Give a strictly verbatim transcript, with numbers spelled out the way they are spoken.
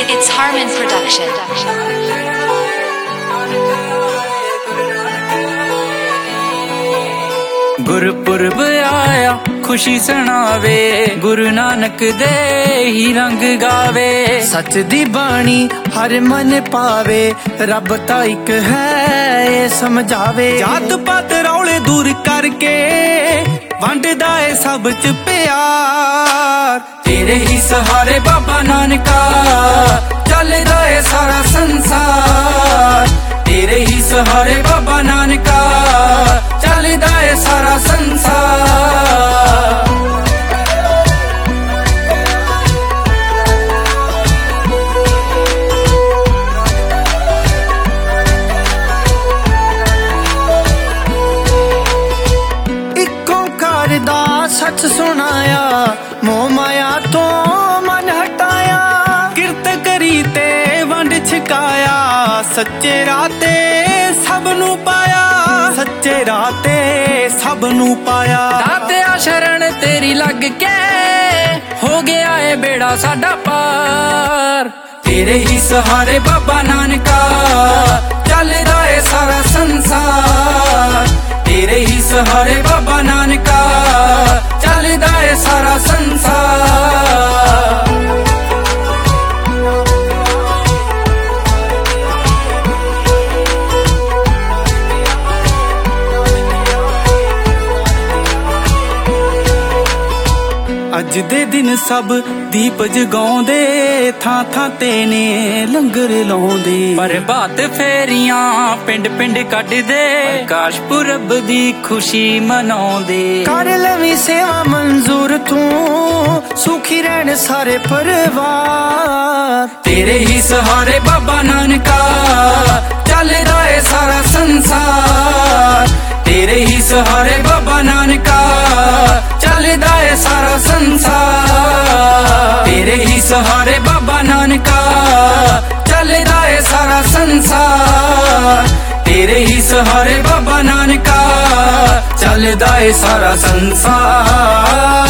It's Harman Production. Gurpurab आया खुशी सुनावे, गुरु नानक दे ही रंग गावे। सच दी बाणी हर मन पावे, रब ता इक है ये समझावे। जात पात रौले दूर करके वंडदा है सब च प्यार। तेरे ही सहारे बाबा नानका चलदा है सारा संसार। तेरे ही सहारे बाबा नानका चलदा है सारा संसार। एक ओंकार दा सच सुनाया, मोह माया तो मन हटाया। किरत करी ते वंड छिकाया, सच्चे राते सब नू पाया। सच्चे राते सब नू पाया। दातिया शरण तेरी लग के हो गया है बेड़ा साडा पार। तेरे ही सहारे बाबा नानका चलदा है सारा संसार। तेरे ही सहारे बाबा नानका चलदा है सारा संसार। अज दे दिन सब दीप जगाउंदे, थां थां ते ने लंगर लाउंदे। प्रभात फेरियां पिंड पिंड कड्डदे, प्रकाश पुरब दी खुशी मनाउंदे। कर लवी सेवा मंजूर तू, सुखी रहन सारे परिवार। तेरे ही सहारे बाबा नानका चलदा है सारा संसार। तेरे ही सहारे बाबा नानका चलदा है सारा संसार। तेरे ही सहारे बाबा नानका चलदा है सारा संसार। तेरे ही सहारे बाबा नानका चलदा है सारा संसार।